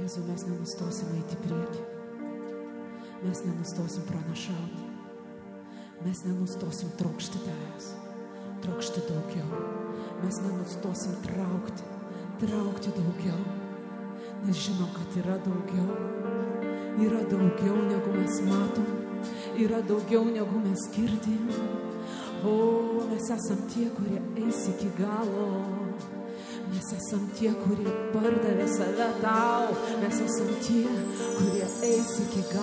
Jėzau, mes nenustosim eiti prieki. Mes nenustosim pranašauti. Mes nenustosim trokšti Tavęs. Trokšti daugiau. Mes nenustosim traukti daugiau. Nes žinom, kad yra daugiau. Yra daugiau, negu mes matom. Yra daugiau, negu mes girdim. O, mes esam tie, kurie eis iki galo. Mes esam tie, kurie pardavė save Tau. Mes esam tie, kurie eis iki galo.